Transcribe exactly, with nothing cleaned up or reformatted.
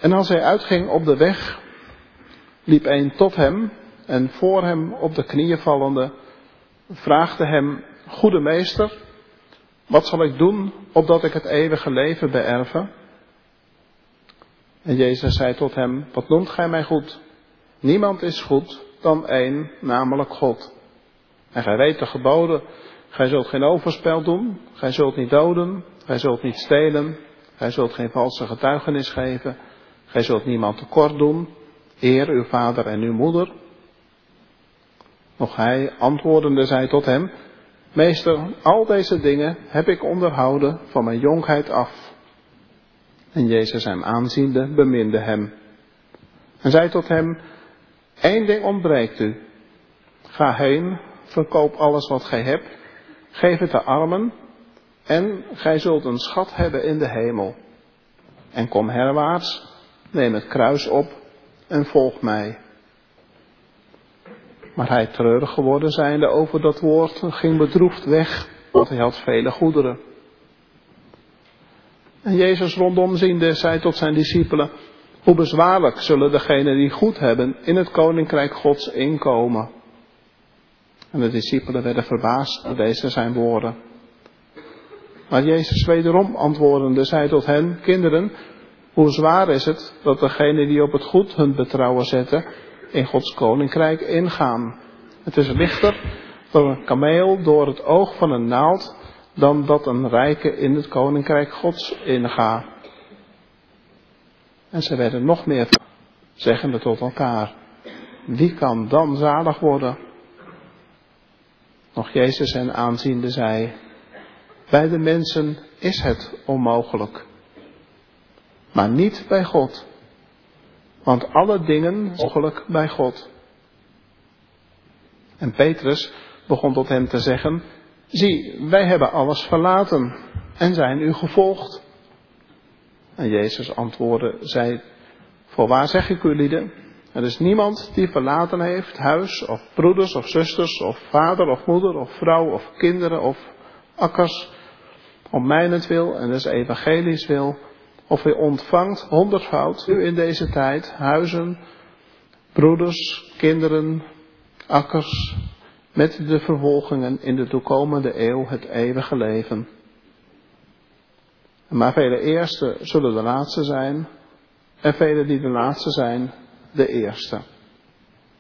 En als hij uitging op de weg, liep een tot hem en voor hem op de knieën vallende, vraagde hem: Goede meester, wat zal ik doen opdat ik het eeuwige leven beërve? En Jezus zei tot hem: Wat noemt gij mij goed? Niemand is goed dan één, namelijk God. En gij weet de geboden: gij zult geen overspel doen, gij zult niet doden, gij zult niet stelen, gij zult geen valse getuigenis geven, gij zult niemand tekort doen, eer uw vader en uw moeder. Nog hij antwoordende zei tot hem: Meester, al deze dingen heb ik onderhouden van mijn jonkheid af. En Jezus hem aanziende beminde hem. En zei tot hem: Eén ding ontbreekt u. Ga heen, verkoop alles wat gij hebt, geef het de armen, en gij zult een schat hebben in de hemel. En kom herwaarts, neem het kruis op en volg mij. Maar hij, treurig geworden zijnde over dat woord, ging bedroefd weg, want hij had vele goederen. En Jezus rondom ziende zei tot zijn discipelen: Hoe bezwaarlijk zullen degenen die goed hebben in het koninkrijk Gods inkomen. En de discipelen werden verbaasd door deze zijn woorden. Maar Jezus wederom antwoordende zei tot hen: Kinderen, hoe zwaar is het dat degenen die op het goed hun betrouwen zetten in Gods koninkrijk ingaan. Het is lichter dat een kameel door het oog van een naald dan dat een rijke in het koninkrijk Gods ingaat. En ze werden nog meer zeggende tot elkaar: Wie kan dan zalig worden? Nog Jezus hen aanziende zei: Bij de mensen is het onmogelijk, maar niet bij God. Want alle dingen zijn mogelijk bij God. En Petrus begon tot hem te zeggen: Zie, wij hebben alles verlaten en zijn u gevolgd. En Jezus antwoordde, zei: Voorwaar zeg ik u lieden, er is niemand die verlaten heeft huis of broeders of zusters of vader of moeder of vrouw of kinderen of akkers om mijnentwil en des evangelies wil, of hij ontvangt honderdvoud nu in deze tijd huizen, broeders, kinderen, akkers, met de vervolgingen in de toekomende eeuw het eeuwige leven. Maar vele eerste zullen de laatste zijn, en vele die de laatste zijn, de eerste.